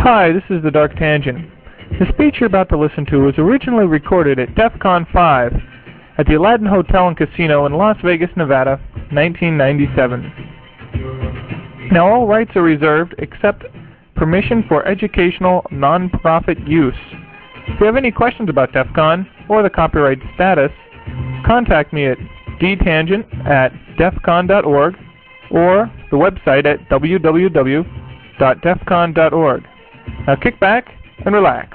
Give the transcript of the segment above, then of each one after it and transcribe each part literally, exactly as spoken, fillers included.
Hi, this is the Dark Tangent. The speech you're about to listen to was originally recorded at DEF CON five at the Aladdin Hotel and Casino in Las Vegas, Nevada, nineteen ninety-seven. Now all rights are reserved except permission for educational non-profit use. If you have any questions about DEF CON or the copyright status, contact me at d tangent at defcon dot org or the website at w w w dot defcon dot org. Now kick back and relax.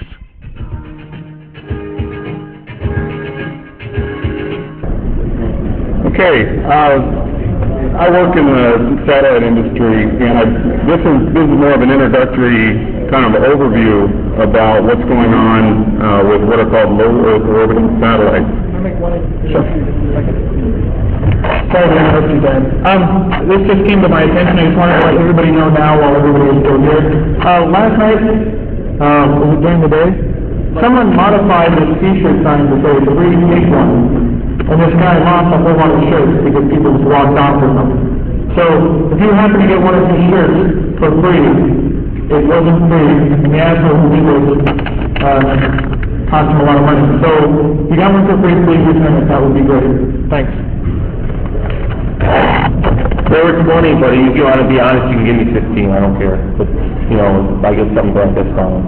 Okay, uh, I work in the satellite industry, and I, this is this is more of an introductory kind of overview about what's going on uh, with what are called low Earth orbiting satellites. Sure. Sorry to interrupt you, Dan. Um, this just came to my attention. I just wanted to let everybody know now while everybody is still here. Uh, last night, uh, was it during the day? Someone modified this T-shirt sign to say the free take one. And this guy lost a whole lot of shirts because people just walked off with them. So if you happen to get one of these shirts for free, it wasn't free, and the asshole who did this uh, cost him a lot of money. So if you got one for free, please return it. That would be great. Thanks. Well, it's morning, buddy. If you want to be honest, you can give me fifteen. I don't care. But, you know, if I get something back, that's fine.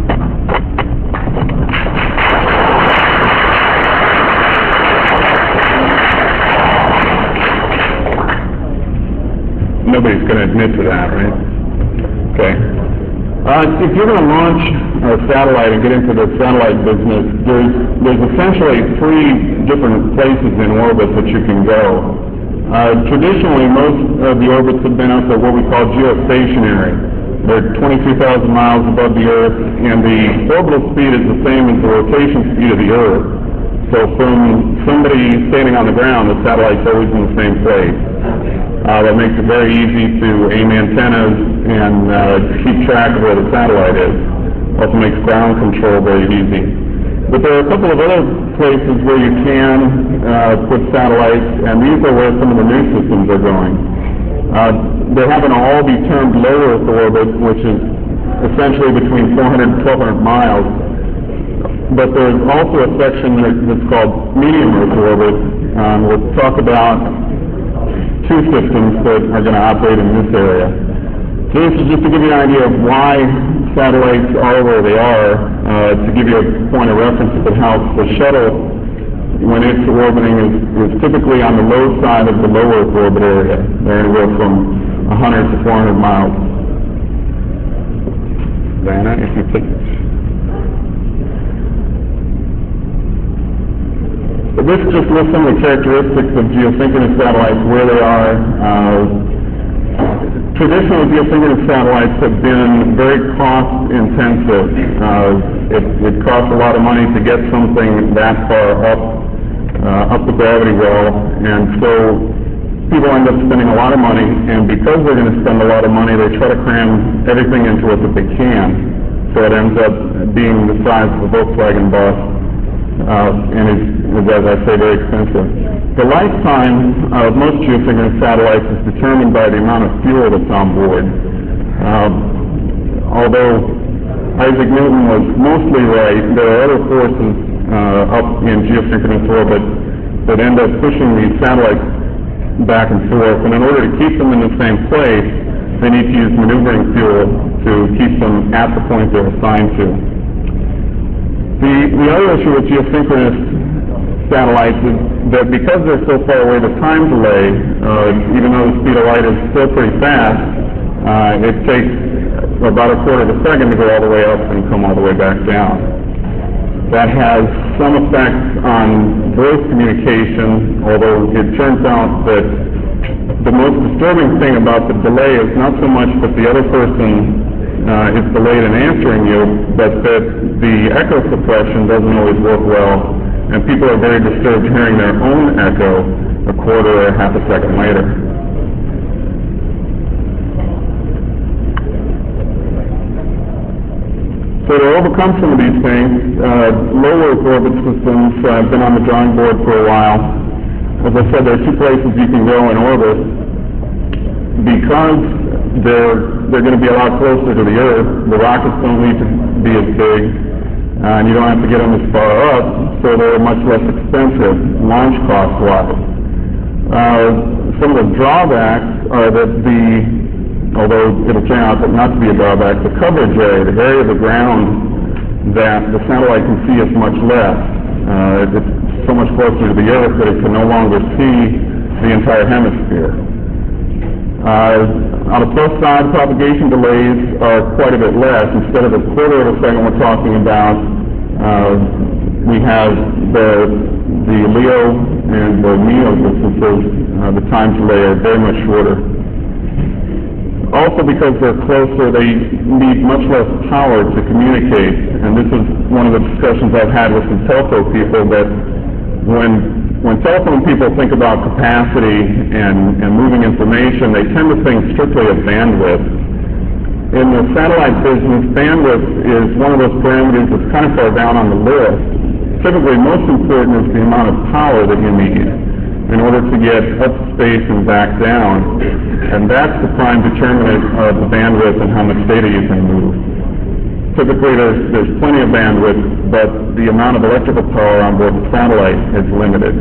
Nobody's going to admit to that, right? Okay. Uh, if you're going to launch a satellite and get into the satellite business, there's, there's essentially three different places in orbit that you can go. Uh, traditionally, most of the orbits have been up at what we call geostationary. They're twenty-two thousand miles above the Earth, and the orbital speed is the same as the rotation speed of the Earth. So from somebody standing on the ground, the satellite's always in the same place. Uh, that makes it very easy to aim antennas and uh, keep track of where the satellite is. Also makes ground control very easy. But there are a couple of other places where you can uh, put satellites, and these are where some of the new systems are going. Uh, they happen to all be termed low Earth orbit, which is essentially between four hundred and twelve hundred miles. But there's also a section that's called medium Earth orbit. Um, we'll talk about two systems that are going to operate in this area. So this is just to give you an idea of why satellites are where they are, uh, to give you a point of reference of how the shuttle, when it's orbiting, is, is typically on the low side of the low Earth orbit area. They're going to go from one hundred to four hundred miles. Diana, if you please. This just lists some of the characteristics of geosynchronous satellites, where they are. Uh, traditional geosynchronous satellites have been very cost intensive. Uh, it, it costs a lot of money to get something that far up, uh, up the gravity well, and so people end up spending a lot of money, and because they're going to spend a lot of money, they try to cram everything into it that they can, so it ends up being the size of a Volkswagen bus. Uh, and is, is, as I say, very expensive. The lifetime of most geosynchronous satellites is determined by the amount of fuel that's on board. Uh, although Isaac Newton was mostly right, there are other forces uh, up in geosynchronous orbit that end up pushing these satellites back and forth, and in order to keep them in the same place, they need to use maneuvering fuel to keep them at the point they're assigned to. The, the other issue with geosynchronous satellites is that because they're so far away, the time delay, uh, even though the speed of light is still pretty fast, uh, it takes about a quarter of a second to go all the way up and come all the way back down. That has some effects on voice communication, although it turns out that the most disturbing thing about the delay is not so much that the other person Uh, is delayed in answering you, but that the echo suppression doesn't always work well, and people are very disturbed hearing their own echo a quarter or half a second later. So to overcome some of these things, uh, low Earth orbit systems uh, have been on the drawing board for a while. As I said, there are two places you can go in orbit. Because they're, they're going to be a lot closer to the Earth. The rockets don't need to be as big, uh, and you don't have to get them as far up, so they're much less expensive, launch cost-wise. Uh, some of the drawbacks are that the, although it'll turn out not to be a drawback, the coverage area, the area of the ground that the satellite can see is much less. Uh, it's so much closer to the Earth that it can no longer see the entire hemisphere. Uh, on the plus side, propagation delays are quite a bit less. Instead of a quarter of a second we're talking about, uh, we have the, the LEO and the MEO distances, uh, the time delay are very much shorter. Also, because they're closer, they need much less power to communicate. And this is one of the discussions I've had with some telco people, that when when telephone people think about capacity and, and moving information, they tend to think strictly of bandwidth. In the satellite business, bandwidth is one of those parameters that's kind of far down on the list. Typically, most important is the amount of power that you need in order to get up space and back down. And that's the prime determinant of the bandwidth and how much data you can move. Typically, there's, there's plenty of bandwidth, but the amount of electrical power on board the satellite is limited.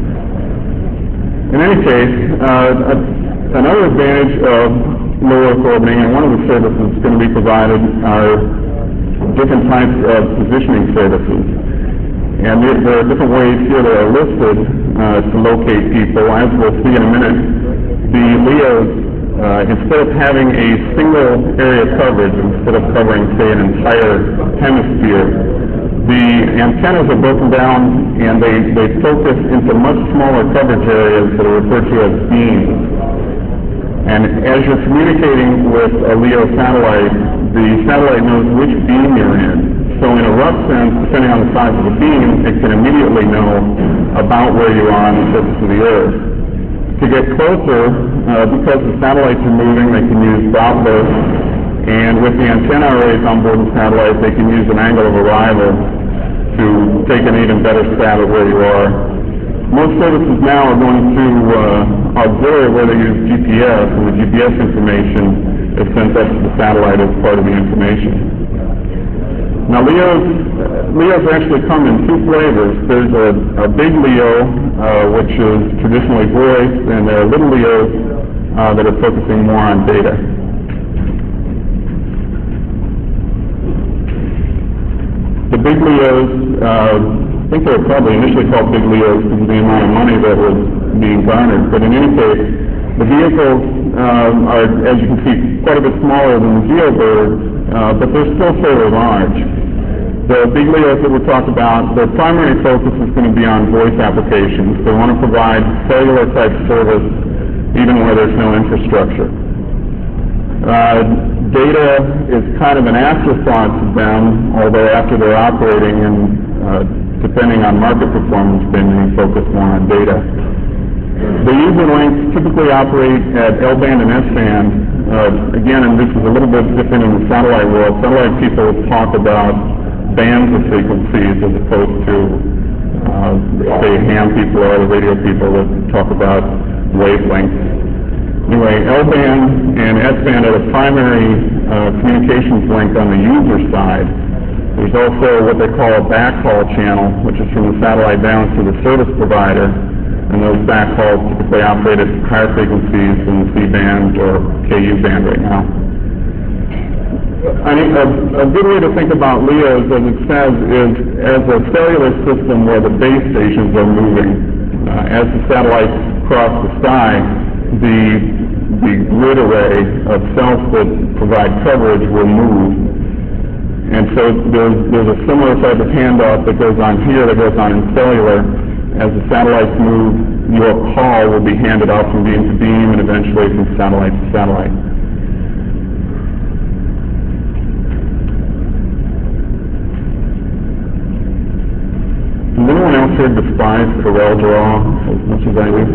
In any case, uh, another advantage of low Earth orbiting, and one of the services going to be provided, are different types of positioning services. And there, there are different ways here that are listed uh, to locate people. As we'll see in a minute, the LEOs, Uh, instead of having a single area coverage, instead of covering, say, an entire hemisphere, the antennas are broken down and they, they focus into much smaller coverage areas that are referred to as beams. And as you're communicating with a LEO satellite, the satellite knows which beam you're in. So in a rough sense, depending on the size of the beam, it can immediately know about where you are on the surface of the Earth. To get closer, uh, because the satellites are moving, they can use Doppler, and with the antenna arrays on board the satellite, they can use an angle of arrival to take an even better stab at where you are. Most services now are going to uh, auxiliary, where they use G P S, and the G P S information is sent up to the satellite as part of the information. Now, LEOs, LEOs actually come in two flavors. There's a, a big LEO, uh, which is traditionally voice, and there are little LEOs uh, that are focusing more on data. The big LEOs, uh, I think they were probably initially called big LEOs because of the amount of money that was being garnered, but in any case, the vehicles uh, are, as you can see, quite a bit smaller than the GeoBirds, uh, but they're still fairly large. The big LEOs that we'll talk about, their primary focus is going to be on voice applications. They want to provide cellular type service even where there's no infrastructure. Uh, data is kind of an afterthought to them, although after they're operating and uh, depending on market performance, they may focus more on data. The user links typically operate at L-band and S-band. Uh, again, and this is a little bit different in the satellite world. Satellite people talk about bands of frequencies as opposed to, uh, say, ham people or other radio people that talk about wavelengths. Anyway, L-band and S-band are the primary uh, communications link on the user side. There's also what they call a backhaul channel, which is from the satellite down to the service provider. And those backhauls typically operate at higher frequencies than the C-band or K U band right now. I mean, a, a good way to think about LEOs, as it says, is as a cellular system where the base stations are moving. Uh, as the satellites cross the sky, the, the grid array of cells that provide coverage will move. And so there's, there's a similar type of handoff that goes on here that goes on in cellular. As the satellites move, your call will be handed off from beam to beam and eventually from satellite to satellite. Has anyone else here despise CorelDRAW as much as I do?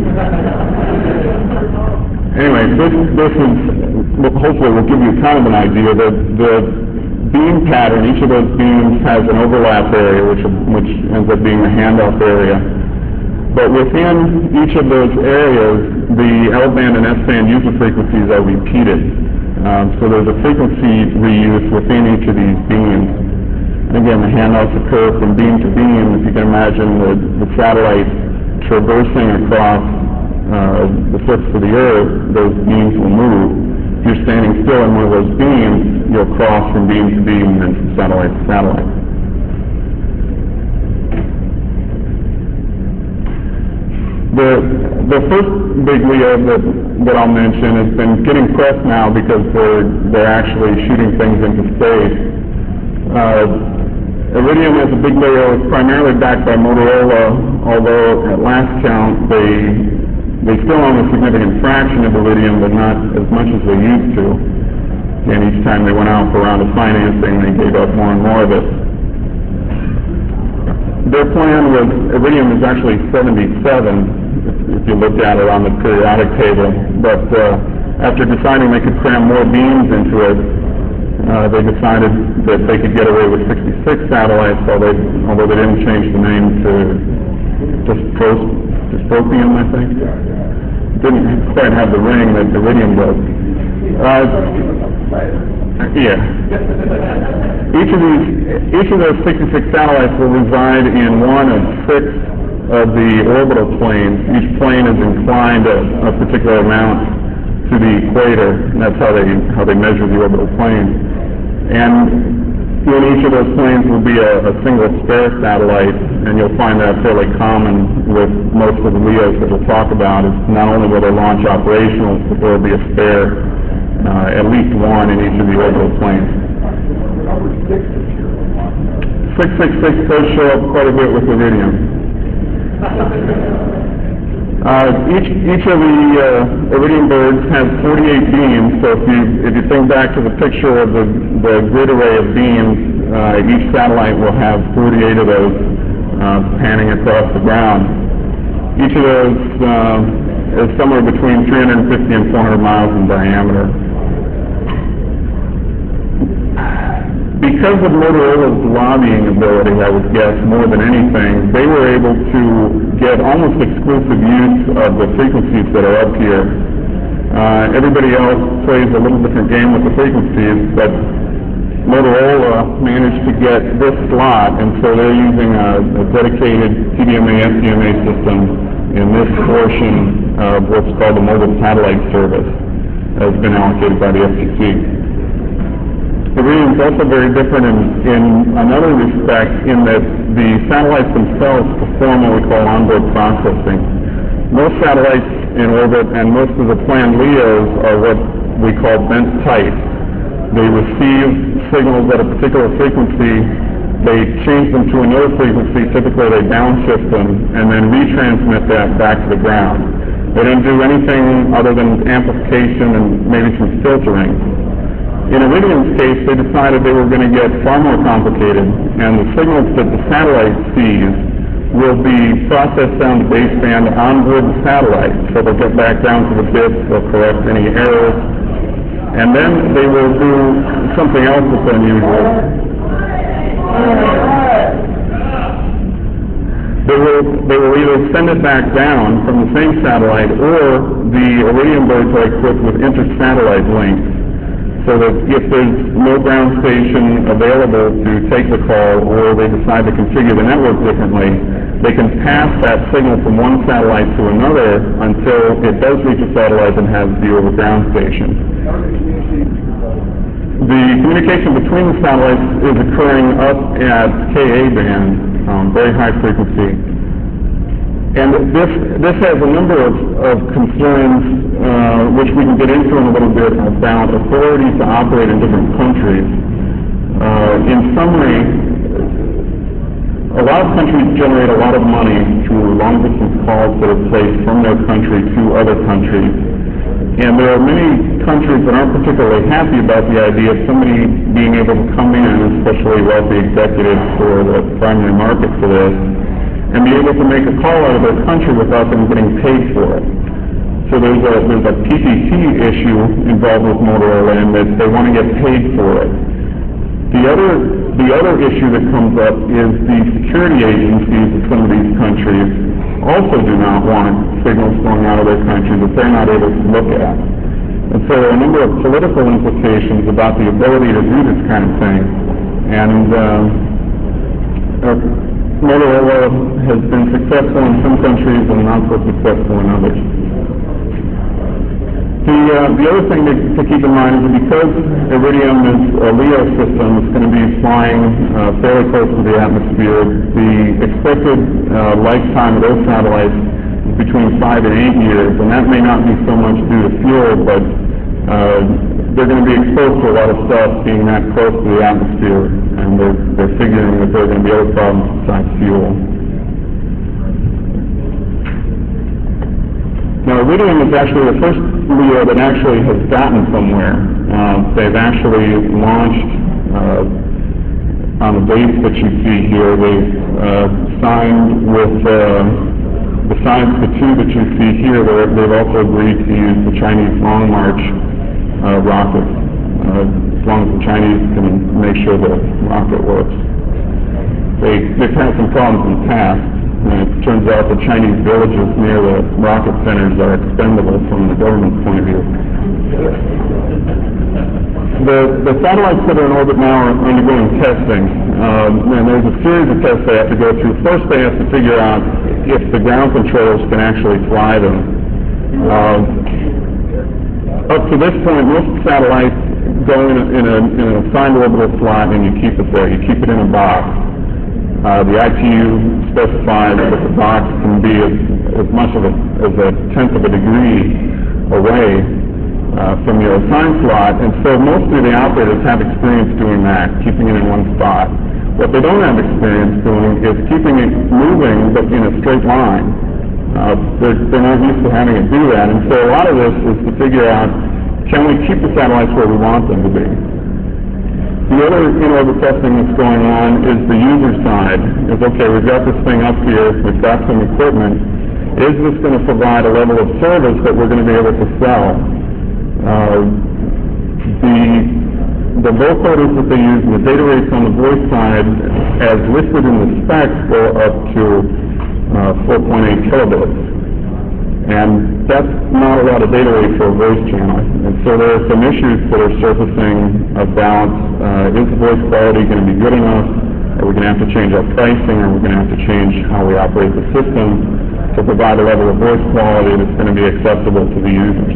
Anyway, this, this is, hopefully will give you kind of an idea that the beam pattern, each of those beams has an overlap area, which, which ends up being the handoff area. But within each of those areas, the L-band and S-band user frequencies are repeated. Um, so there's a frequency reuse within each of these beams. And again, the handouts occur from beam to beam. If you can imagine the, the satellite traversing across uh, the surface of the Earth, those beams will move. If you're standing still in one of those beams, you'll cross from beam to beam and from satellite to satellite. The, the first big LEO that, that I'll mention has been getting press now because they're, they're actually shooting things into space. Uh, Iridium as a big LEO is primarily backed by Motorola, although at last count they, they still own a significant fraction of Iridium, but not as much as they used to. And each time they went out for a round of financing, they gave up more and more of it. Their plan was, Iridium is actually seventy-seven, if you looked at it on the periodic table, but uh, after deciding they could cram more beams into it, uh, they decided that they could get away with sixty-six satellites, although they, although they didn't change the name to Dystros, Dystropium, I think. Didn't quite have the ring that Iridium does. Uh, yeah. Each of these, each of those sixty-six satellites will reside in one of six of the orbital planes. Each plane is inclined a, a particular amount to the equator, and that's how they how they measure the orbital plane. And in each of those planes will be a, a single spare satellite, and you'll find that fairly common with most of the LEOs that we'll talk about. Is not only will they launch operationals, but there will be a spare, uh, at least one in each of the orbital planes. six six six does show up quite a bit with Iridium. Uh, each, each of the uh, Iridium birds has forty-eight beams, so if you, if you think back to the picture of the, the grid array of beams, uh, each satellite will have forty-eight of those uh, panning across the ground. Each of those uh, is somewhere between three hundred fifty and four hundred miles in diameter. Because of Motorola's lobbying ability, I would guess, more than anything, they were able to get almost exclusive use of the frequencies that are up here. Uh, everybody else plays a little different game with the frequencies, but Motorola managed to get this slot, and so they're using a, a dedicated T D M A S D M A system in this portion of what's called the Mobile Satellite Service, that has been allocated by the F C C. Iridium is also very different in, in another respect, in that the satellites themselves perform what we call onboard processing. Most satellites in orbit and most of the planned LEOs are what we call bent tight. They receive signals at a particular frequency, they change them to another frequency, typically they downshift them, and then retransmit that back to the ground. They don't do anything other than amplification and maybe some filtering. In Iridium's case, they decided they were going to get far more complicated, and the signals that the satellite sees will be processed down the baseband onboard the satellite. So they'll get back down to the bits, they'll correct any errors, and then they will do something else that's unusual. They will, they will either send it back down from the same satellite, or the Iridium birds are equipped with inter-satellite links, so that if there's no ground station available to take the call, or they decide to configure the network differently, they can pass that signal from one satellite to another until it does reach a satellite and has view of a ground station. The communication between the satellites is occurring up at Ka band, um, very high frequency. And this, this has a number of, of concerns, uh, which we can get into in a little bit, about authority to operate in different countries. Uh, in summary, a lot of countries generate a lot of money through long-distance calls that are placed from their country to other countries. And there are many countries that aren't particularly happy about the idea of somebody being able to come in, especially wealthy executives for the primary market for this, and be able to make a call out of their country without them getting paid for it. So there's a, there's a P P P issue involved with Motorola in that they want to get paid for it. The other, the other issue that comes up is the security agencies of some of these countries also do not want signals flowing out of their country that they're not able to look at. And so there are a number of political implications about the ability to do this kind of thing. And uh, Motorola has been successful in some countries and not so successful in others. The, uh, the other thing to, to keep in mind is that because Iridium is a LEO system, it's going to be flying uh, fairly close to the atmosphere. The expected uh, lifetime of those satellites is between five and eight years, and that may not be so much due to fuel, but uh, they're going to be exposed to a lot of stuff being that close to the atmosphere, and they're, they're figuring that there are going to be other problems besides fuel. Now, Iridium is actually the first LEO that actually has gotten somewhere. Uh, they've actually launched uh, on the base that you see here. They've uh, signed with, uh, besides the two that you see here, they've also agreed to use the Chinese Long March uh, rocket, uh, as long as the Chinese can make sure the rocket works. They, they've had some problems in the past. And it turns out the Chinese villages near the rocket centers are expendable from the government's point of view. The, the satellites that are in orbit now are undergoing testing, um, and there's a series of tests they have to go through. First, they have to figure out if the ground controllers can actually fly them. Uh, up to this point, most satellites go in a, in a, in an assigned orbital slot, and you keep it there. You keep it in a box. Uh, the I T U specifies that the box can be as, as much of a, as a tenth of a degree away uh, from your assigned slot, and so mostly the operators have experience doing that, keeping it in one spot. What they don't have experience doing is keeping it moving, but in a straight line. Uh, they're, they're not used to having it do that, and so a lot of this is to figure out, can we keep the satellites where we want them to be? The other in-orbit testing that's going on is the user side. Is, okay, we've got this thing up here, we've got some equipment. Is this going to provide a level of service that we're going to be able to sell? Uh, the, the vocoders that they use and the data rates on the voice side, as listed in the specs, go up to uh, four point eight kilobits. And that's not a lot of data rate for a voice channel. And so there are some issues that are surfacing about, uh, is the voice quality going to be good enough? Are we going to have to change our pricing? Are we going to have to change how we operate the system to provide a level of voice quality that's going to be acceptable to the users?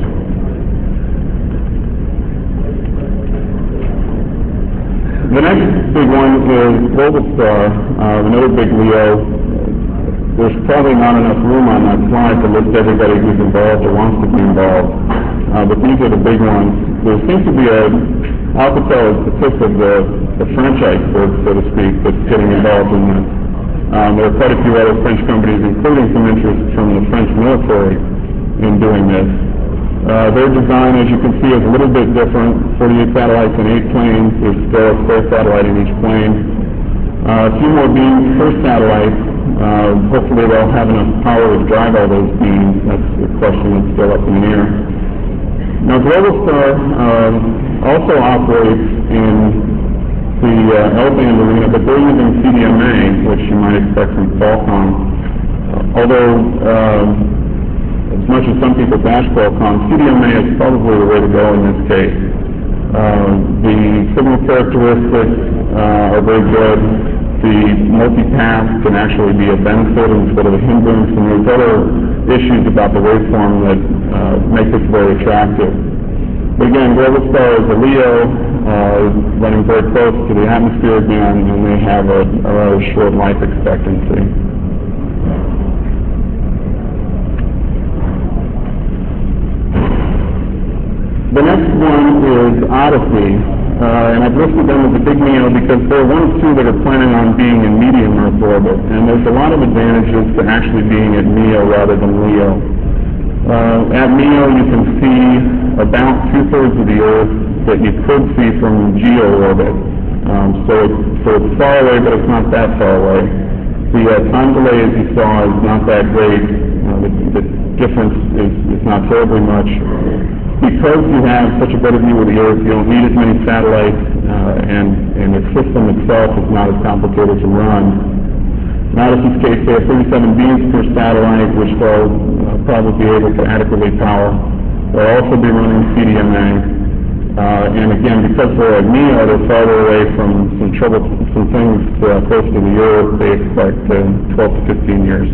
The next big one is Globalstar, uh, another big LEO. There's probably not enough room on that slide to list everybody who's involved or wants to be involved, uh, but these are the big ones. There seems to be a, Alcatel is the tip of the, the French iceberg, so to speak, that's getting involved in this. Um, there are quite a few other French companies, including some interest from the French military in doing this. Uh, their design, as you can see, is a little bit different. forty-eight satellites in eight planes. There's still a spare satellite in each plane. Uh, a few more beams per satellite. Uh, hopefully they'll have enough power to drive all those beams. That's a question that's still up in the air. Now, Globalstar um, also operates in the uh, L-band arena, but they're using C D M A, which you might expect from Qualcomm. Uh, although, uh, as much as some people bash Qualcomm, C D M A is probably the way to go in this case. Uh, the signal characteristics uh, are very good. The multipath can actually be a benefit instead of a hindrance, and there's other issues about the waveform that uh, make this very attractive. But again, Globalstar is a LEO, uh, running very close to the atmosphere again, and they have a, a rather short life expectancy. The next one is Odyssey, uh, and I've listed them as a big MEO because they're one of two that are planning on being in medium Earth orbit, and there's a lot of advantages to actually being at MEO rather than LEO. Uh, at MEO, you can see about two-thirds of the Earth that you could see from GEO orbit. Um, so, it's, so it's far away, but it's not that far away. The uh, time delay, as you saw, is not that great. Uh, the, the difference is, is not terribly much. Because you have such a better view of the Earth, you don't need as many satellites, uh, and, and the system itself is not as complicated to run. In Odyssey's case, they have thirty-seven beams per satellite, which they'll uh, probably be able to adequately power. They'll also be running C D M A. Uh, and again, because they're at NEO, they're farther away from some trouble, some things uh, close to the Earth. They expect uh, twelve to fifteen years.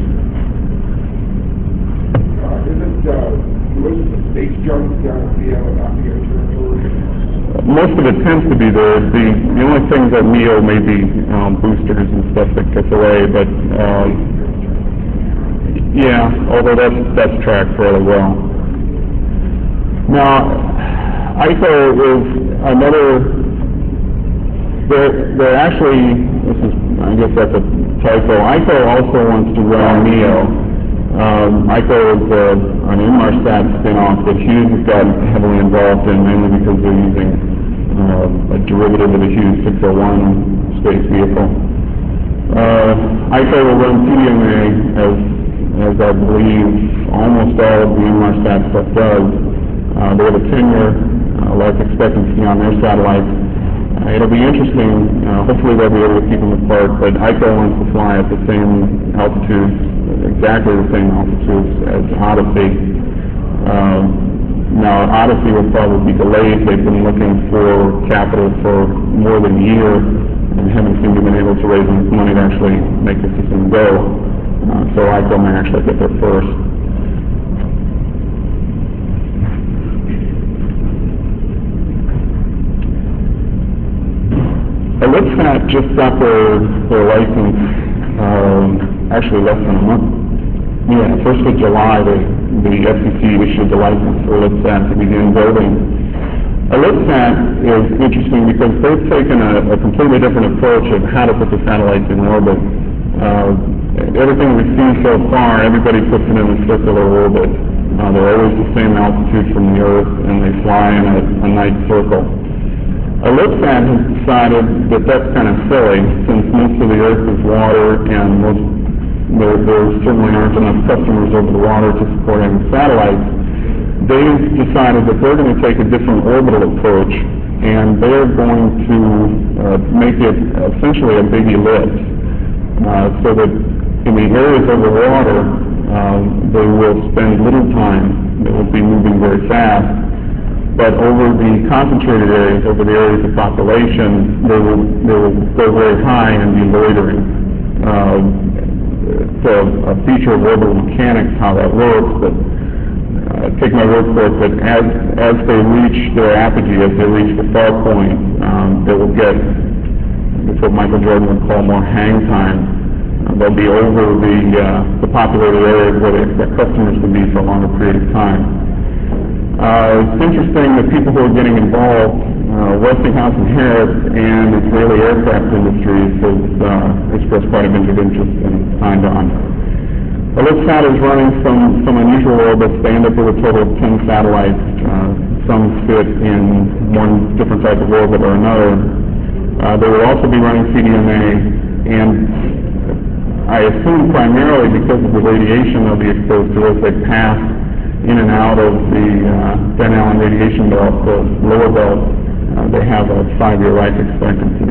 Uh, isn't uh, most of the space junk down at NEO and not NEO territory? Most of it tends to be there. The, the only things at NEO may be um, boosters and stuff that gets away, but um, yeah, although that's, that's tracked fairly well. Now, I C O is another, they're, they're actually, this is, I guess that's a typo, I C O also wants to run NEO. Um, I C O is uh, an Inmarsat spin-off that Hughes has gotten heavily involved in, mainly because they're using uh, a derivative of the Hughes six oh one space vehicle. Uh, I C O will run C D M A as, as I believe almost all of the Inmarsat stuff does. Uh, they have a ten-year uh, life expectancy on their satellites. Uh, it'll be interesting. Uh, hopefully they'll be able to keep them apart, but I C O wants to fly at the same altitudes, exactly the same altitudes as Odyssey. Uh, now, Odyssey will probably be delayed. They've been looking for capital for more than a year and haven't seemed to have been able to raise enough money to actually make the system go. Uh, so I C O may actually get there first. ElipSat just got their, their license, um, actually less than a month. Yeah, first of July, the, the F C C issued the license for ElipSat to begin building. ElipSat is interesting because they've taken a, a completely different approach of how to put the satellites in orbit. Uh, everything we've seen so far, everybody puts it in a circular orbit. Uh, they're always the same altitude from the Earth, and they fly in a, a nice circle. ElipSat has decided that that's kind of silly, since most of the Earth is water, and most, there, there certainly aren't enough customers over the water to support any satellites. They've decided that they're going to take a different orbital approach, and they're going to uh, make it essentially a big ellipse, uh, so that in the areas over water, uh, they will spend little time. They will be moving very fast. But over the concentrated areas, over the areas of population, they will, they will go very high and be loitering. Uh, it's a, a feature of orbital mechanics how that works, but uh, take my word for it that as, as they reach their apogee, as they reach the far point, um, they will get, it's what Michael Jordan would call more hang time. Uh, they'll be over the, uh, the populated areas where they expect customers to be for a longer period of time. Uh, it's interesting that people who are getting involved, uh, Westinghouse and Harris and Israeli aircraft industries have uh, expressed quite a bit of interest and signed on. ElipSat is running some, some unusual orbits. They end up with a total of ten satellites. Uh, some fit in one different type of orbit or another. Uh, they will also be running C D M A, and I assume primarily because of the radiation they'll be exposed to as they pass in and out of the uh, Van Allen radiation belt, the lower belt. Uh, they have a five-year life expectancy.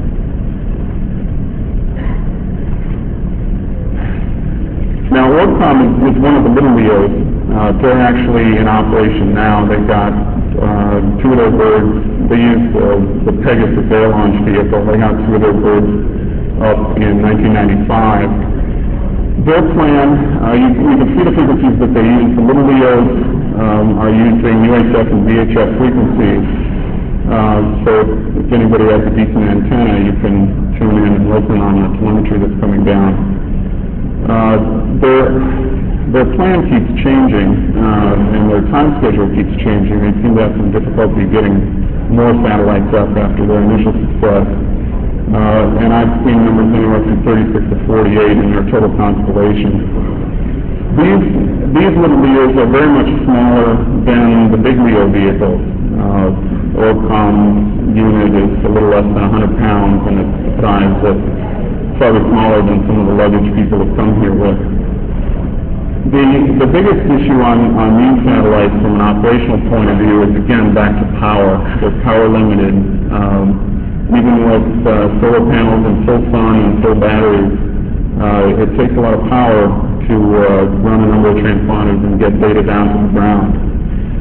Now, ORBCOMM is, is one of the little L E Os. Uh, they're actually in operation now. They've got uh, two of their birds. They use uh, the Pegasus air launch vehicle. They got two of their birds up in nineteen ninety-five. Their plan, uh, you, you can see the frequencies that they use. The little L E Os um, are using U H F and V H F frequencies. Uh, so if anybody has a decent antenna, you can tune in and listen on the telemetry that's coming down. Uh, their, their plan keeps changing, uh, and their time schedule keeps changing. They seem to have some difficulty getting more satellites up after their initial success. Uh, and I've seen numbers anywhere from thirty-six to forty-eight in their total constellation. These, these little L E Os are very much smaller than the big L E O vehicles. Uh, ORBCOMM's unit is a little less than one hundred pounds, and it's a size that's probably smaller than some of the luggage people have come here with. The, the biggest issue on, on these satellites from an operational point of view is, again, back to power. They're power limited. Um, Even with uh, solar panels and full sun and full batteries, uh, it takes a lot of power to uh, run a number of transponders and get data down to the ground.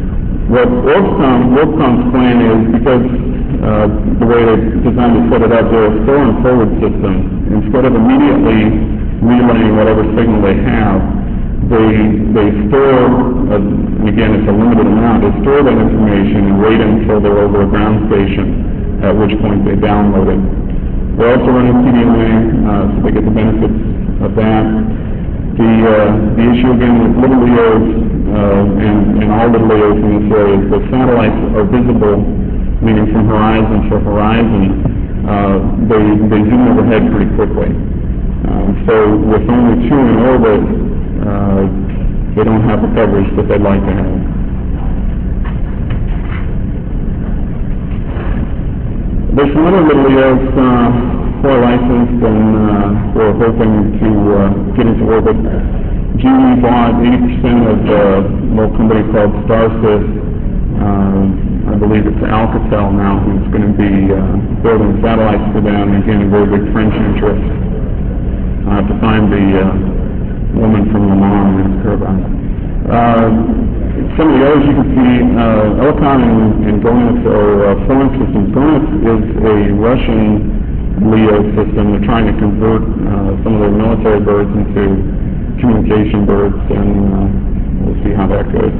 What Orbcom, Orbcom's plan is, because uh, the way they designed to set it up, they're a store and forward system. Instead of immediately relaying whatever signal they have, they they store, uh, and again it's a limited amount, they store that information and wait until they're over a ground station, at which point they download it. They're also running T D M A, uh, so they get the benefits of that. The, uh, the issue again with little L E Os uh, and, and all little L E Os in this area is the satellites are visible, meaning from horizon to horizon, uh, they, they zoom overhead pretty quickly. Um, so with only two in orbit, uh, they don't have the coverage that they'd like to have. There's some other little L E Os uh, who are licensed and uh, who are hoping to uh, get into orbit. G E bought eighty percent of uh, a little company called Starsys. Uh, I believe it's Alcatel now who's going to be uh, building satellites for them. Again, a very big French interest. I have to find the uh, woman from Le Mans and ask her about it. Uh, some of the others you can see, uh, Elecon and, and GONIS are uh, foreign systems. GONIS is a Russian L E O system. They're trying to convert uh, some of their military birds into communication birds, and uh, we'll see how that goes.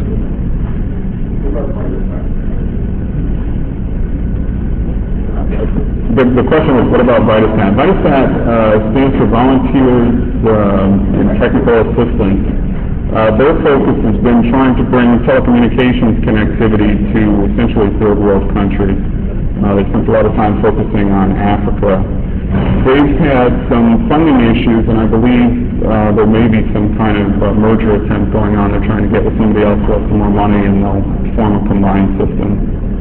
The, the question was, what about Vitasat? Vitasat uh, stands for Volunteers uh, in Technical Assistance. Uh, their focus has been trying to bring telecommunications connectivity to essentially third world countries. Uh, they spent a lot of time focusing on Africa. They've had some funding issues, and I believe uh, there may be some kind of uh, merger attempt going on. They're trying to get with somebody else who has some more money, and they'll form a combined system.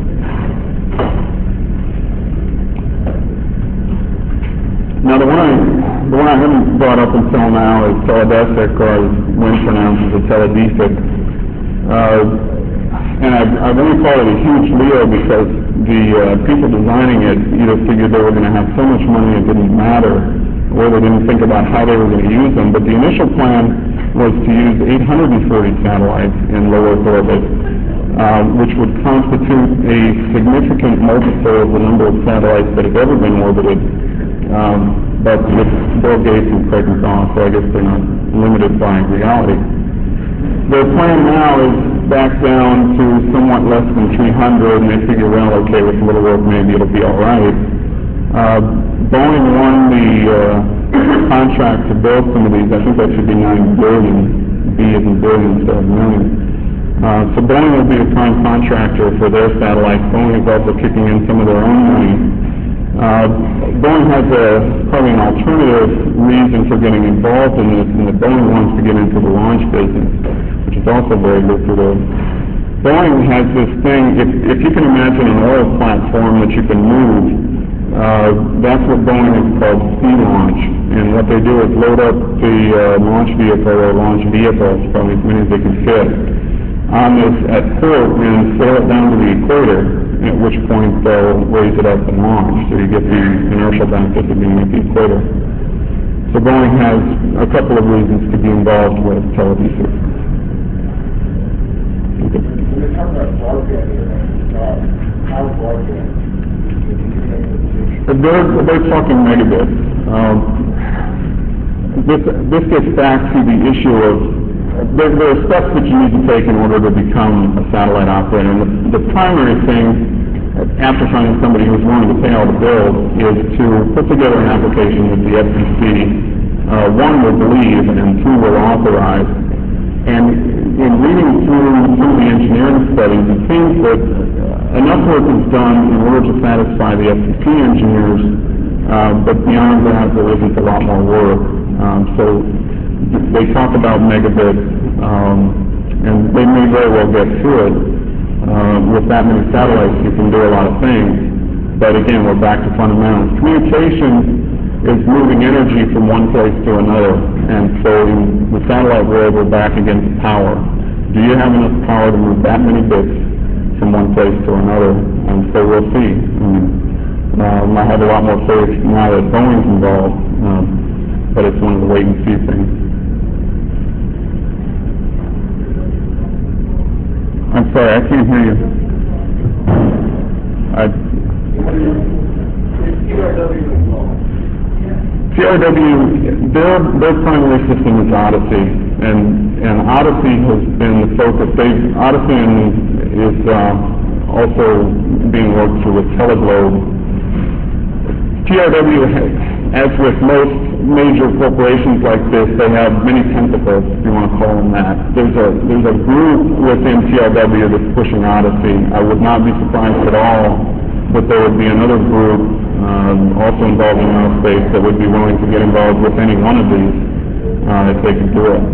Now, the one I, the one I haven't brought up until now is Teledesic, or as Wynn pronounces it, Teledesic. Uh, and I've, I've only called it a huge L E O because the uh, people designing it either figured they were going to have so much money it didn't matter, or they didn't think about how they were going to use them. But the initial plan was to use eight hundred forty satellites in low Earth orbit, uh, which would constitute a significant multiple of the number of satellites that have ever been orbited. Um, but with Bill Gates and Craig McDonald, so I guess they're not limited by reality. Their plan now is back down to somewhat less than three hundred, and they figure, well, okay, with a little work, maybe it'll be all right. Uh, Boeing won the uh, contract to build some of these. I think that should be nine billion, B as in billion instead of million. Uh, so Boeing will be a prime contractor for their satellites. Boeing is also kicking in some of their own money. Uh, Boeing has a, probably an alternative reason for getting involved in this, and that Boeing wants to get into the launch business, which is also very lucrative. Boeing has this thing, if, if you can imagine an oil platform that you can move, uh, that's what Boeing has called sea launch. And what they do is load up the uh, launch vehicle or launch vehicles, probably as many as they can fit, on this at port and sail it down to the equator, at which point they'll raise it up and launch, so you get the inertial benefit of being at the equator. So Boeing has a couple of reasons to be involved with Teledesic. When they talk about broadband internet, uh, how broadband? They're, they're talking megabits. Um, this, this gets back to the issue of There, there are steps that you need to take in order to become a satellite operator. And the, the primary thing, after finding somebody who's willing to pay all the bills, is to put together an application that the F C C, uh, one, will believe, and two, will authorize. And in reading through some of the engineering studies, it seems that enough work is done in order to satisfy the F C C engineers, uh, but beyond that, there isn't a lot more work. Um, so they talk about megabits, um, and they may very well get to it. Uh, with that many satellites, you can do a lot of things. But again, we're back to fundamentals. Communication is moving energy from one place to another. And so in the satellite world, we're back again to power. Do you have enough power to move that many bits from one place to another? And so we'll see. I mean, um, I have a lot more faith now that Boeing's involved, um, but it's one of the wait and see things. I'm sorry, I can't hear you. I, T R W, their, their primary system is Odyssey, and, and Odyssey has been the focus. They, Odyssey is uh, also being worked through with Teleglobe. T R W, as with most major corporations like this, they have many tentacles, if you want to call them that. There's a, there's a group within T R W that's pushing Odyssey. I would not be surprised at all that there would be another group um, also involved in aerospace that would be willing to get involved with any one of these uh, if they could do it.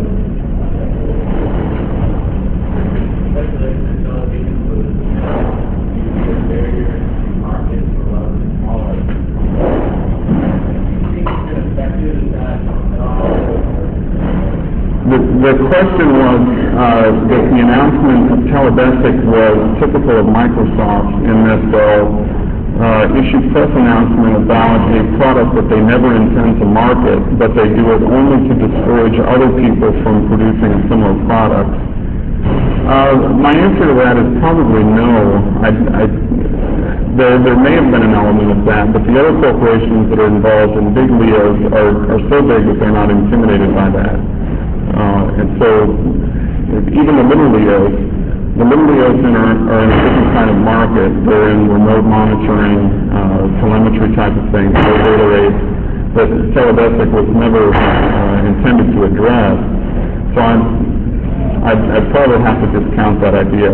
The, the question was uh, that the announcement of Telebesic was typical of Microsoft in that they'll uh, issue press announcement about a product that they never intend to market, but they do it only to discourage other people from producing a similar product. Uh, my answer to that is probably no. I, I, there, there may have been an element of that, but the other corporations that are involved in big L E Os are, are so big that they're not intimidated by that. Uh, and so, even the little L E Os, the little L E Os in are, are in a different kind of market. They're in remote monitoring, uh, telemetry type of things, low data rates that Telebesic was never uh, intended to address. So I'm, I'd, I'd probably have to discount that idea.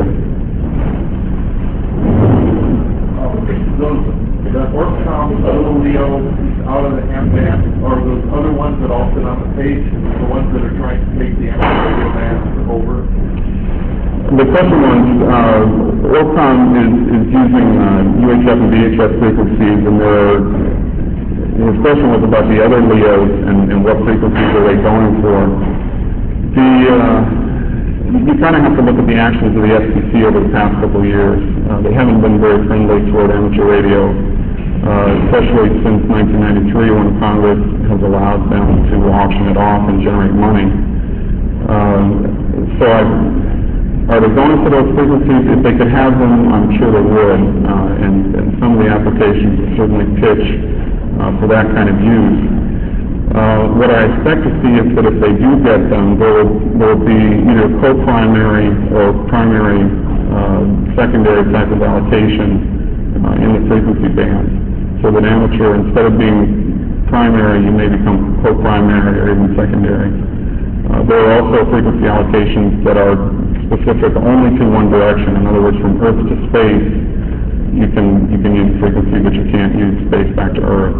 Those, the Orcom, the little L E O out of the ham band, or those other ones that all sit on the page, the ones that are trying to take the amateur radio bands over? The question was, uh, Orcom is, is using uh, U H F and V H F frequencies, and there his question was about the other L E Os and, and what frequencies are they going for. The uh, You kind of have to look at the actions of the F C C over the past couple of years. Uh, they haven't been very friendly toward amateur radio, uh, especially since nineteen ninety-three when Congress has allowed them to auction it off and generate money. Um, so I, are they going for those frequencies? If they could have them, I'm sure they would. Uh, and, and some of the applications certainly pitch uh, for that kind of use. Uh, what I expect to see is that if they do get them, there will, there will be either co-primary or primary uh, secondary type of allocation uh, in the frequency band. So that amateur, instead of being primary, you may become co-primary or even secondary. Uh, there are also frequency allocations that are specific only to one direction. In other words, from Earth to space, you can, you can use frequency, but you can't use space back to Earth.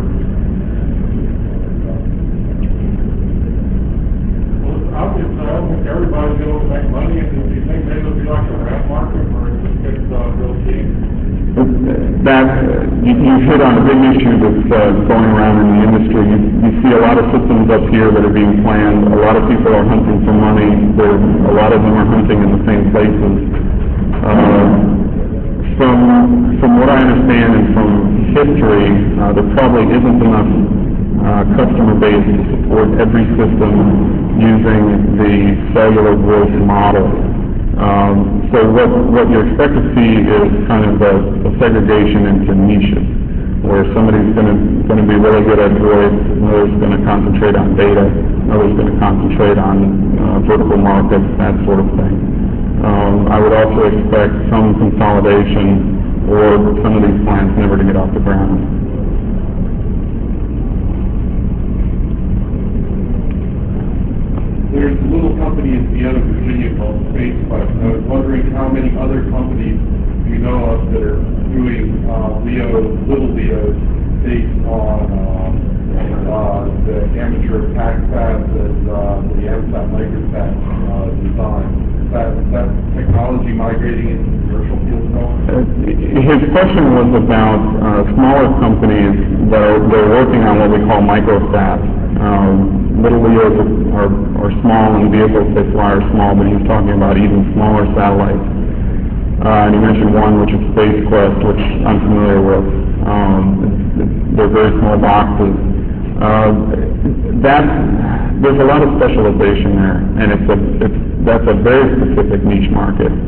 Obviously, I don't think everybody's going to make money, and do you think maybe it'll be like a rat market where it just gets uh, real cheap? That, you, you hit on a big issue that's uh, going around in the industry. You, you see a lot of systems up here that are being planned. A lot of people are hunting for money. There, a lot of them are hunting in the same places. Uh, from, from what I understand and from history, uh, there probably isn't enough uh, customer base to support every system using the cellular voice model. Um, so what, what you expect to see is kind of a, a segregation into niches, where somebody's going to going to be really good at voice, another's going to concentrate on data, another's going to concentrate on uh, vertical markets, that sort of thing. Um, I would also expect some consolidation or some of these plans never to get off the ground. There's a little company in Vienna, Virginia called SpaceQuest. I was wondering how many other companies you know of that are doing uh, L E O, little L E Os based on uh, uh, the amateur PackSat and uh, the AMSAT microsat uh, design. Is that, is that technology migrating into the commercial field at all? Uh, his question was about uh, smaller companies that are, that are working on what we call microsats. Um, Little L E Os are, are small, and vehicles they fly are small, but he was talking about even smaller satellites. Uh, and he mentioned one, which is SpaceQuest, which I'm familiar with. Um, they're very small boxes. Uh, that, there's a lot of specialization there, and it's a, it's, that's a very specific niche market.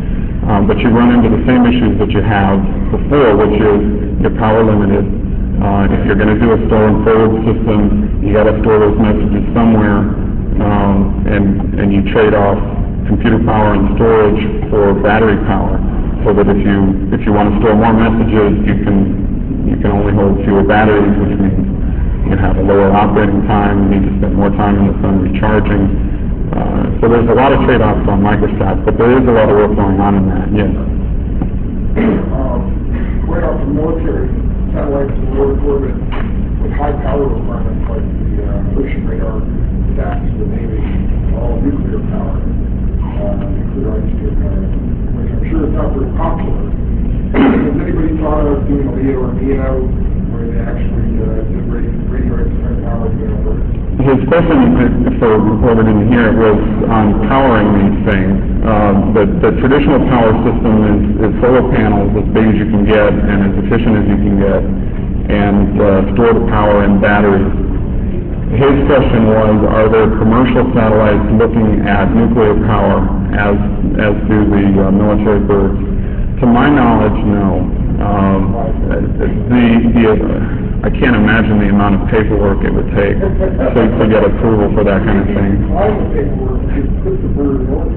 Um, but you run into the same issues that you have before, which is you're power limited. Uh, if you're going to do a store and forward system, you got to store those messages somewhere, um, and and you trade off computer power and storage for battery power, so that if you if you want to store more messages, you can you can only hold fewer batteries, which means you have a lower operating time. You need to spend more time in the sun recharging. Uh, so there's a lot of trade-offs on microsats, but there is a lot of work going on in that. Yes. Um, quite often military satellites in low Earth orbit with high power requirements, like the uh, ocean radar sats for the Navy, all nuclear power, uh, nuclear isotope power, which I'm sure is not very popular. Has anybody thought of doing a LEO or MEO where they actually uh, do radio, radioactive power to their birds? His question, for whoever didn't hear it, was on powering these things. Uh, the, the traditional power system is, is solar panels as big as you can get and as efficient as you can get, and uh, store the power in batteries. His question was, are there commercial satellites looking at nuclear power as, as do the uh, military birds? To my knowledge, no. Um, the, the, uh, I can't imagine the amount of paperwork it would take to, to get approval for that kind of thing. Why the paperwork to put the bird in order?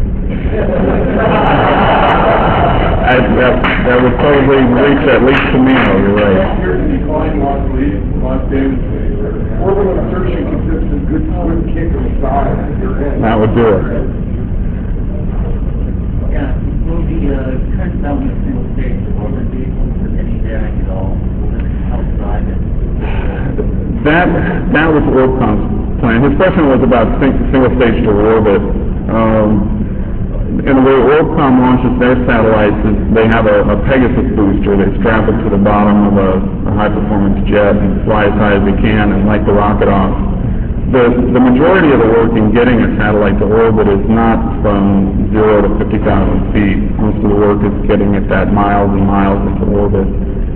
I, that, that would probably reach at least to me, you're right. Here's the decline last week, last day. Orbital insertion consists of good good kick in the side at your end. That would do it. Yeah, will the uh, current development of single stage orbit vehicles have any bearing at all? Will it help drive it? That that was Orbcom's plan. His question was about sing, single stage to orbit. Um, and the way Orbcom launches their satellites is they have a, a Pegasus booster. They strap it to the bottom of a, a high-performance jet and fly as high as they can and light the rocket off. The, the majority of the work in getting a satellite to orbit is not from zero to fifty thousand feet. Most of the work is getting it that miles and miles into orbit.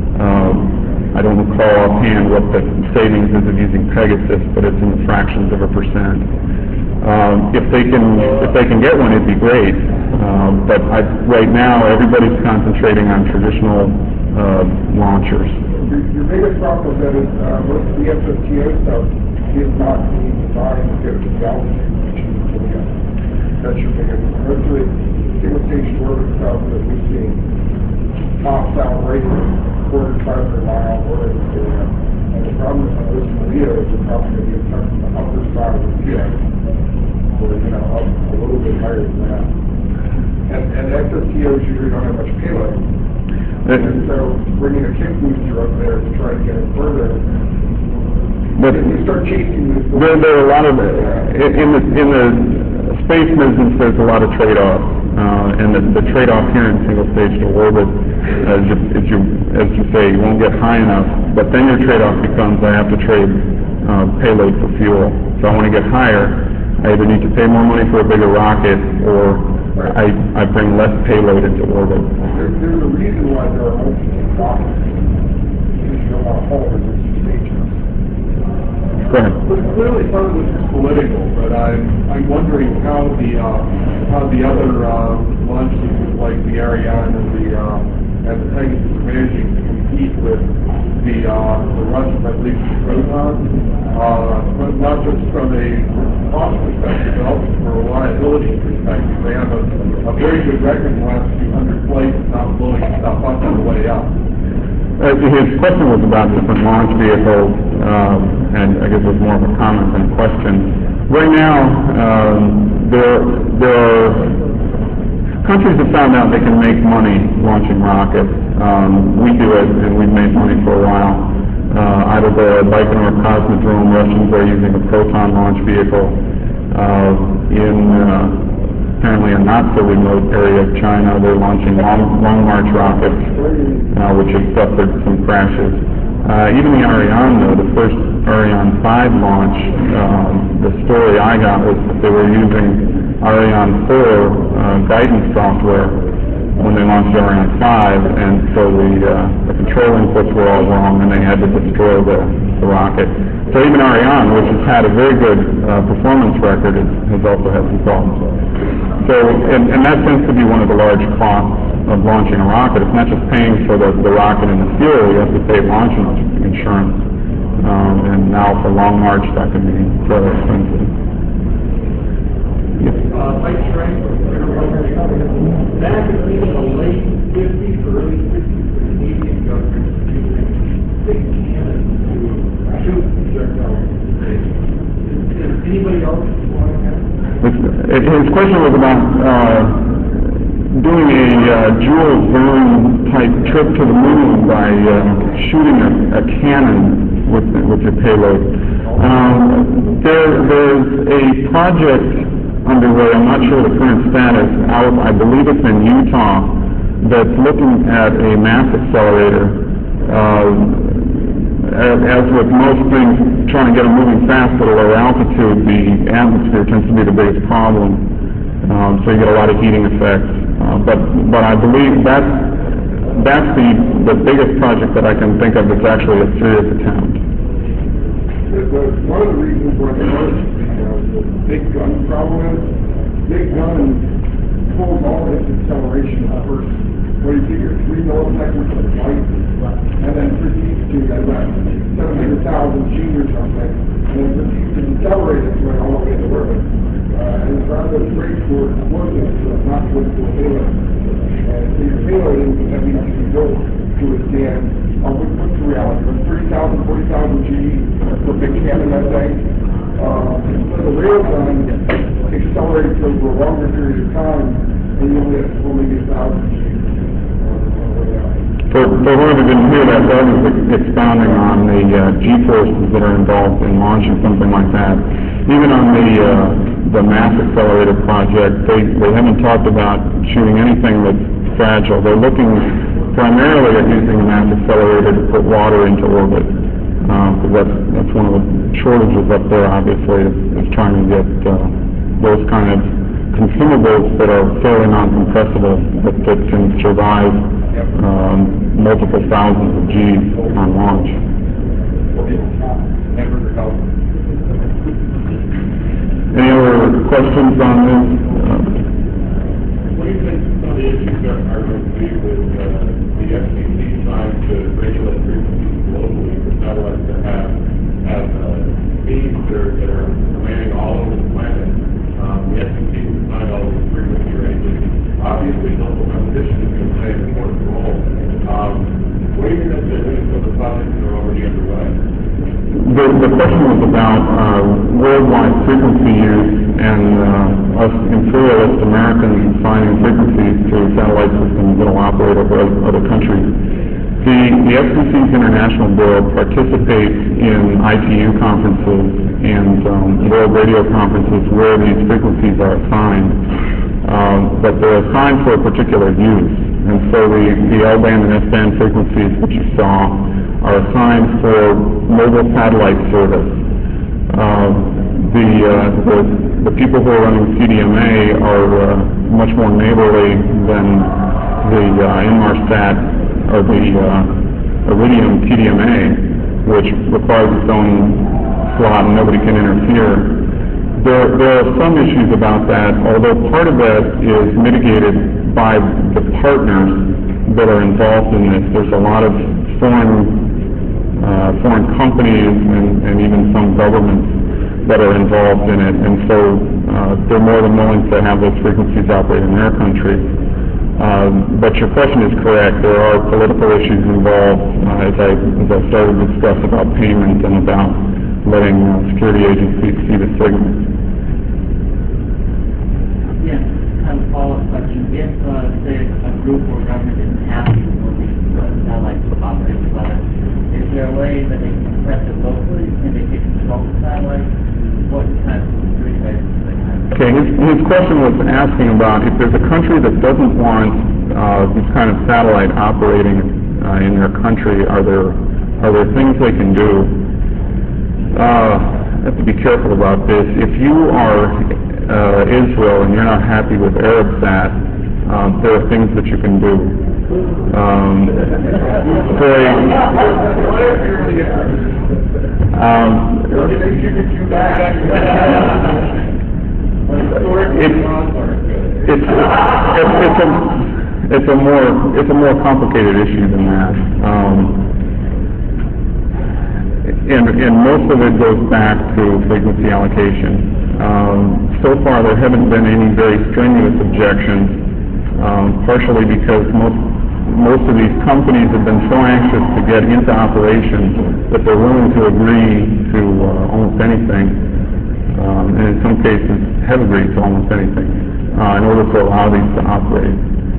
Um, I don't recall offhand what the savings is of using Pegasus, but it's in the fractions of a percent. Um, if they can, if they can get one, it'd be great. Um, but I, right now, everybody's concentrating on traditional uh, launchers. Your, your biggest problem that is uh, most of the S S T O stuff is not being designed to get to the altitude which is to the That's your biggest. Most of the single stage orbit stuff that we're seeing tops out right at four to five hundred mile orbit area. And the problem is on those LEOs, they're probably going to be stuck in the upper side of the jet, or you know, up a little bit higher than that. And, and S S T Os usually don't have much payload. And so bringing a kick booster up there to try to get it further, But if you start chasing this, there, there are a lot of uh, in the in the space business. There's a lot of trade-offs, uh, and the, the trade-off here in single-stage to orbit, as you, as you as you say, you won't get high enough. But then your trade-off becomes I have to trade uh, payload for fuel. So I want to get higher. I either need to pay more money for a bigger rocket, or I I bring less payload into orbit. There, there's a reason why there are multiple rockets, because you don't want to haul resistant stages. Go ahead. Well, clearly some of this is political, but I'm I'm wondering how the uh, how the other uh, launch systems like the Ariane and the uh, and the Pegasus are managing to compete with the uh, the Russian, at least the Proton, uh, but not just from a cost perspective, but also from a reliability perspective. They have a, a very good record in the last few hundred flights of not blowing stuff up on the way up. Uh, his question was about different launch vehicles, um, and I guess it was more of a comment than a question. Right now, um, there, there are countries have found out they can make money launching rockets. Um, we do it, and we've made money for a while. Uh, out of the Baikonur Cosmodrome, Russians are using a Proton launch vehicle. Uh, in uh, apparently a not-so-remote area of China, they're launching long, long March rockets, uh, which have suffered some crashes. Uh, even the Ariane, though, the first Ariane five launch, um, the story I got was that they were using Ariane four uh, guidance software when they launched Ariane five, and so the, uh, the control inputs were all wrong, and they had to destroy the, the rocket. So even Ariane, which has had a very good uh, performance record, has, has also had some problems. So, and, and that tends to be one of the large costs of launching a rocket. It's not just paying for the, the rocket and the fuel, you have to pay launch insurance. Um, and now for Long March, that can be fairly expensive. Yes. Uh, Mike Schrank, back in the late fifties or early sixties, the Canadian government was using big cannons to shoot projectiles. Does anybody else want to have? His question was about uh, doing a uh, Jules Verne type trip to the moon by uh, shooting a, a cannon with with your payload. Um, there, there's a project underway. I'm not sure the current status. Out, I believe it's in Utah, that's looking at a mass accelerator. Uh, as, as with most things, trying to get them moving fast at a low altitude, the atmosphere tends to be the biggest problem. Um, so you get a lot of heating effects. Uh, but but I believe that's that's the the biggest project that I can think of that's actually a serious attempt. The, the, one of the reasons why there was uh, the big gun problem is, big gun pulls all its acceleration first. What do you figure, three milliseconds of flight, and then proceeds to about seven hundred thousand G or something, and then proceeds to decelerate its way all the way to orbit. Uh, and it's rather great for explosives, so not good for payload. And so your payload that needs to be built to withstand, uh, what's the reality? thirty thousand, forty thousand G for big cannon, I think. Um, so the railgun accelerates over a longer period of time, and you only have to pull maybe a thousand G. For, for whoever didn't hear that, Doug was expounding on the uh, G-forces that are involved in launching something like that. Even on the uh, the mass accelerator project, they, they haven't talked about shooting anything that's fragile. They're looking primarily at using a mass accelerator to put water into orbit. Because uh, that's, that's one of the shortages up there, obviously, is, is trying to get uh, those kind of consumables that are fairly non-compressible, that, that can survive um, multiple thousands of G's on launch. Any other questions on this? Uh, What do you think some of the issues are, are going to be with uh, the F C C trying to regulate frequencies globally for satellites that have, have uh, beams that are, that are landing all over the planet? Um, the F C C has assigned all these frequency ranges. Obviously, local competition is going to play an important role. Um, what do you think they're doing for the projects that are already underway? The, the question was about uh, worldwide frequency use and uh, us imperialist Americans assigning frequencies to satellite systems that will operate over other countries. The, the F C C's International Bureau participates in I T U conferences and um, world radio conferences where these frequencies are assigned, um, but they're assigned for a particular use. And so the, the L-band and S-band frequencies that you saw are assigned for mobile satellite service. Uh, the, uh, the the people who are running C D M A are uh, much more neighborly than the uh, Inmarsat or the uh, Iridium T D M A, which requires its own slot and nobody can interfere. There, there are some issues about that, although part of that is mitigated by the partners that are involved in this. There's a lot of foreign Uh, foreign companies and, and even some governments that are involved in it, and so uh, they're more than willing to have those frequencies operate in their country. Um, but your question is correct. There are political issues involved, uh, as I as I started to discuss about payment and about letting uh, security agencies see the signals. Yeah, kind of a follow-up question. If, uh, say, a group or government isn't happy with these uh, satellites operating well, is there a way that they can press it locally? Can they get control of the satellite? What kind of security measures do they have? Okay, his, his question was asking about if there's a country that doesn't want uh, these kind of satellite operating uh, in their country, are there are there things they can do? Uh, I have to be careful about this. If you are uh, Israel and you're not happy with Arabsat, uh, there are things that you can do. Um, for a, um, it's, it's, it's, it's, a, it's a more it's a more complicated issue than that. Um, and, and most of it goes back to frequency allocation. Um, so far, there haven't been any very strenuous objections, um, partially because most most of these companies have been so anxious to get into operation that they're willing to agree to uh, almost anything, um, and in some cases have agreed to almost anything uh, in order to allow these to operate.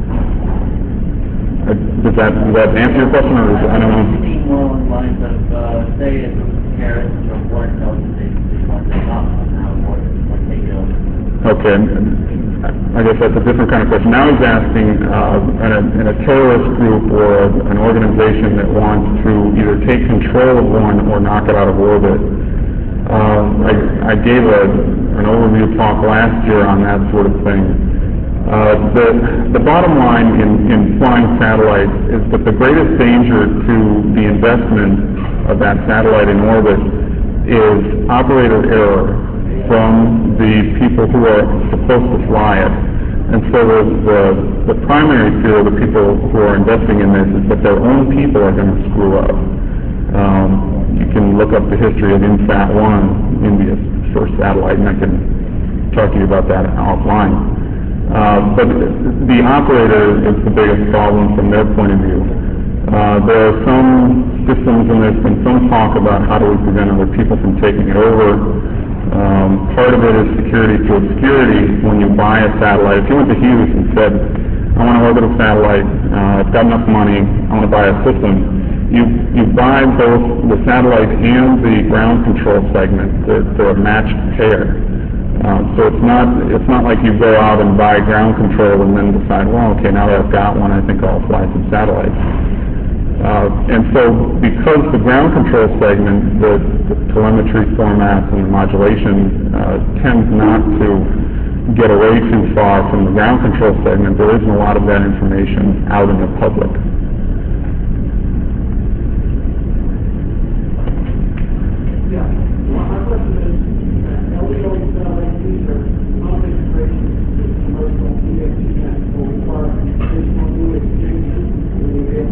Uh, does that does that answer your question, or is, I don't know? Thinking more along the lines of, uh, say, if it was Harris or Warren Intelligence Agency wanted to stop on now, or or take it over. Okay, I guess that's a different kind of question. Now he's asking uh, in, a, in a terrorist group or an organization that wants to either take control of one or knock it out of orbit. Um, I, I gave a, an overview talk last year on that sort of thing. Uh, the, the bottom line in, in flying satellites is that the greatest danger to the investment of that satellite in orbit is operator error from the people who are supposed to fly it. And so the, the, the primary fear of the people who are investing in this is that their own people are going to screw up. Um, you can look up the history of InSat one, India's first satellite, and I can talk to you about that offline. Uh, but the operator is the biggest problem from their point of view. Uh, there are some systems, and there's been some talk about how do we prevent other people from taking it over. Um, part of it is security to obscurity. When you buy a satellite, if you went to Hughes and said, I want to orbit a satellite, uh, I've got enough money, I want to buy a system, you, you buy both the satellite and the ground control segment. They're, they're a matched pair. Uh, so it's not it's not like you go out and buy ground control and then decide, well, okay, now that I've got one, I think I'll fly some satellites. Uh, and so because the ground control segment, the, the telemetry formats and the modulation uh, tends not to get away too far from the ground control segment, there isn't a lot of that information out in the public. Yeah. Well, my question is, uh, L E O satellite user, how much integration with commercial E S P N will require additional new exchanges when you get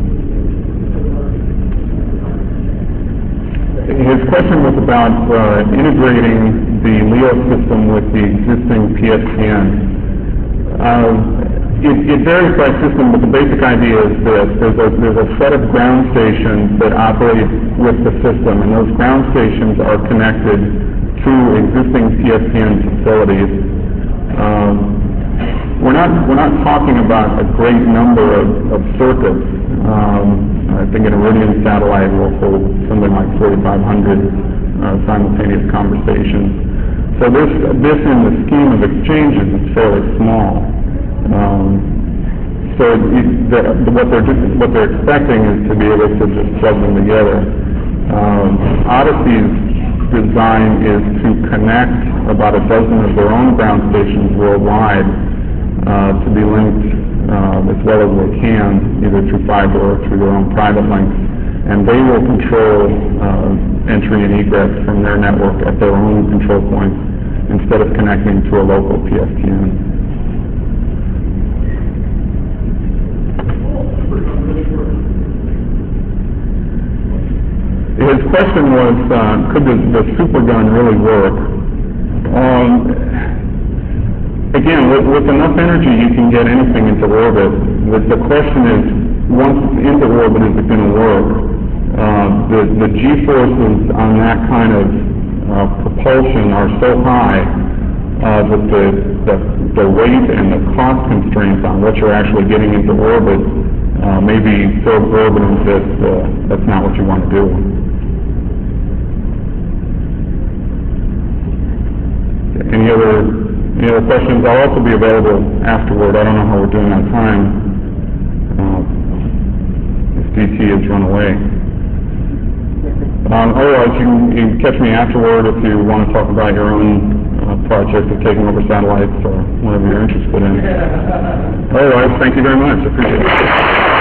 His question was about uh, integrating the LEO system with the existing P S T N. Uh, it, it varies by system, but the basic idea is this. There's a, there's a set of ground stations that operate with the system, and those ground stations are connected to existing P S T N facilities. Um, we're not we're not talking about a great number of, of circuits. Um, I think an Iridium satellite will hold something like forty-five hundred uh, simultaneous conversations. So this this in the scheme of exchanges is fairly small. Um, so it, it, the, what they're just, what they're expecting is to be able to just plug them together. Um, Odyssey's design is to connect about a dozen of their own ground stations worldwide uh, to be linked uh, as well as they can, either through fiber or through their own private links, and they will control uh, entry and egress from their network at their own control points instead of connecting to a local P S T N. His question was, uh, could the, the supergun really work? Um, again, with, with enough energy, you can get anything into orbit. The, the question is, once it's into orbit, is it going to work? Uh, the, the G-forces on that kind of uh, propulsion are so high uh, that the, the, the weight and the cost constraints on what you're actually getting into orbit uh, may be so exorbitant that uh, that's not what you want to do. Any other, any other questions? I'll also be available afterward. I don't know how we're doing on time. Uh, if D T has run away. Um, otherwise, you can, you can catch me afterward if you want to talk about your own uh, project of taking over satellites or whatever you're interested in. Otherwise, thank you very much. I appreciate it.